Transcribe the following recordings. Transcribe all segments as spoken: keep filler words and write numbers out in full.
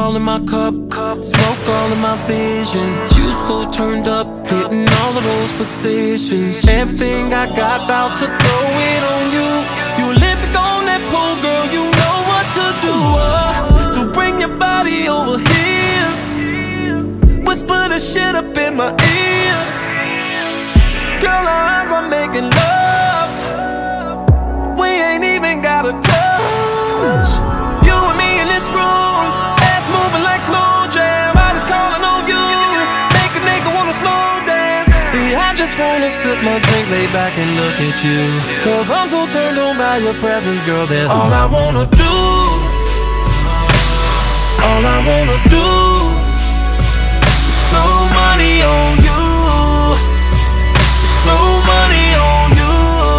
all in my cup, smoke all in my vision. You so turned up, hitting all of those positions. Everything I got, about to throw it on you. You Olympic on that pole, girl, you know what to do. Uh, so bring your body over here, whisper the shit up in my ear. Girl, our eyes are making love, we ain't even gotta touch. You and me in this room, ass moving like slow jam. Body's calling on you, make a nigga wanna slow dance. See, I just wanna sip my drink, lay back and look at you, cause I'm so turned on by your presence, girl, that all I wanna do, all I wanna do is blow money on you, is blow money on you.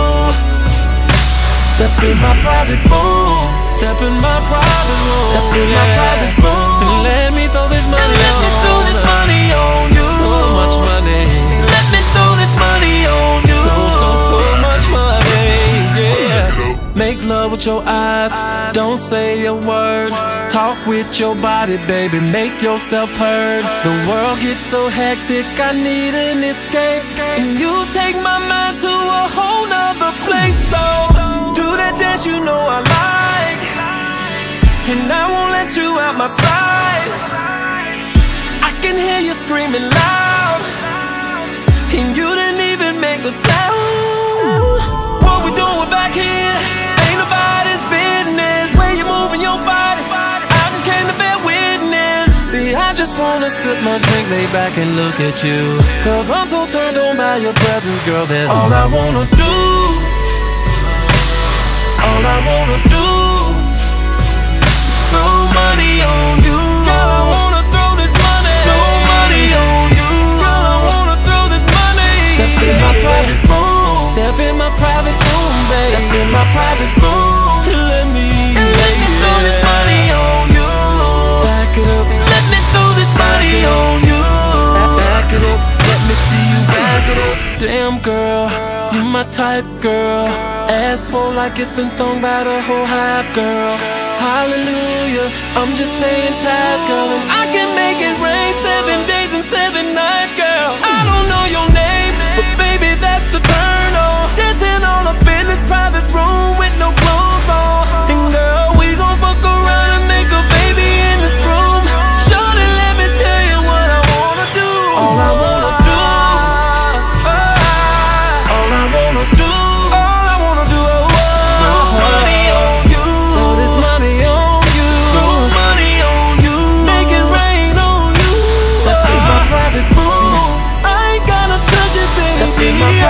Step in my private room, step in my private room, step in yeah. my private room, and let me throw this money and let on me throw this money on you. So much money, let me throw this money on you. So, so, so much money, yeah. Make love with your eyes, don't say a word. Talk with your body, baby, make yourself heard. The world gets so hectic, I need an escape, and you take my mind to a whole nother place. So do that dance you know I like, and I won't let you out my sight. I can hear you screaming loud, and you didn't even make a sound. What we doing back here ain't nobody's business. Where you moving your body, I just came to bear witness. See, I just wanna sip my drink, lay back and look at you, cause I'm so turned on by your presence, girl, that all I wanna do, all I wanna do is throw money on you. Girl, I wanna throw this money, throw money on you. Girl, I wanna throw this money. Step in my private room, step in my private room, baby. Step in my private room, and let me, and let me throw this money on you. Back it up, let me throw this money on you. Back it up, let me see you back it up. Damn girl, you my type, girl. Ass swole like it's been stung by the whole hive, girl. Hallelujah, I'm just paying tithes, girl, and I can make it rain seven days and seven nights, girl. I don't know your name, but baby, that's the turn on. Dancing all up in this private room with no clothes on, and girl, we gon' fuck around and make a baby in this room. Shorty, let me tell you what I wanna do. All I wanna do, all I wanna do. My